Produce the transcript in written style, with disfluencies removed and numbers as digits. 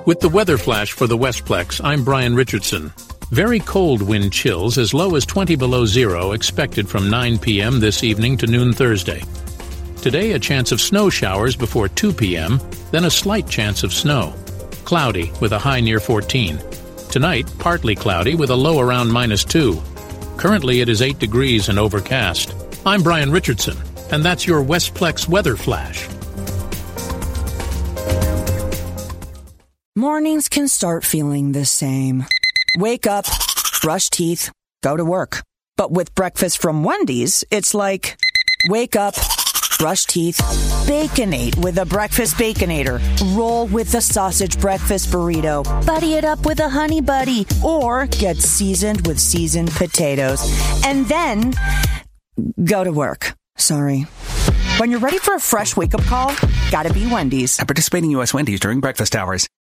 With the weather flash for the Westplex, I'm Brian Richardson. Very cold wind chills as low as 20 below zero expected from 9 p.m. this evening to noon Thursday. Today, a chance of snow showers before 2 p.m., then a slight chance of snow. Cloudy with a high near 14. Tonight, partly cloudy with a low around -2. Currently, it is 8 degrees and overcast. I'm Brian Richardson, and that's your Westplex weather flash. Mornings can start feeling the same. Wake up, brush teeth, go to work. But with breakfast from Wendy's, it's like, wake up, brush teeth, Baconate with a breakfast Baconator. Roll with the sausage breakfast burrito. Buddy it up with a honey buddy. Or get seasoned with seasoned potatoes. And then, go to work. Sorry. When you're ready for a fresh wake-up call, gotta be Wendy's. At participating U.S. Wendy's during breakfast hours.